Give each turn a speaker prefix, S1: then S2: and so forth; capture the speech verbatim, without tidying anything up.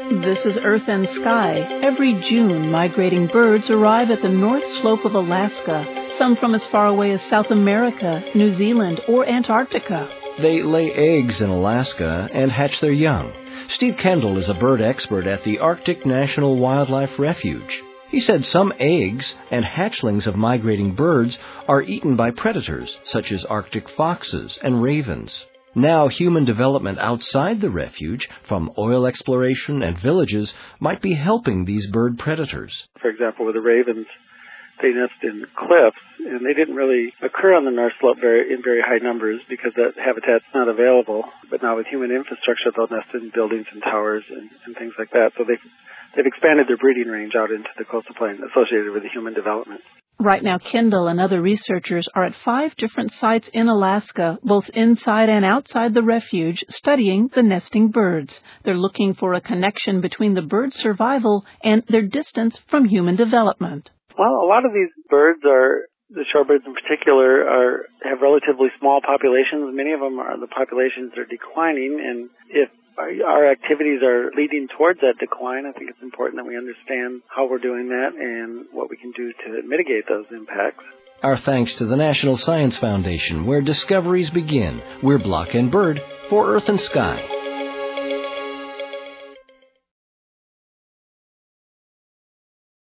S1: This is Earth and Sky. Every June, migrating birds arrive at the north slope of Alaska, some from as far away as South America, New Zealand, or Antarctica.
S2: They lay eggs in Alaska and hatch their young. Steve Kendall is a bird expert at the Arctic National Wildlife Refuge. He said some eggs and hatchlings of migrating birds are eaten by predators, such as Arctic foxes and ravens. Now, human development outside the refuge, from oil exploration and villages, might be helping these bird predators.
S3: For example, with the ravens, they nest in cliffs, and they didn't really occur on the North Slope very, in very high numbers because that habitat's not available. But now with human infrastructure, they'll nest in buildings and towers and, and things like that. So they've, they've expanded their breeding range out into the coastal plain associated with the human development.
S1: Right now, Kendall and other researchers are at five different sites in Alaska, both inside and outside the refuge, studying the nesting birds. They're looking for a connection between the birds' survival and their distance from human development.
S3: Well, a lot of these birds are, the shorebirds in particular, are have relatively small populations. Many of them are, the populations are declining, and if our activities are leading towards that decline, I think it's important that we understand how we're doing that and what we can do to mitigate those impacts.
S2: Our thanks to the National Science Foundation, where discoveries begin. We're Block and Bird for Earth and Sky.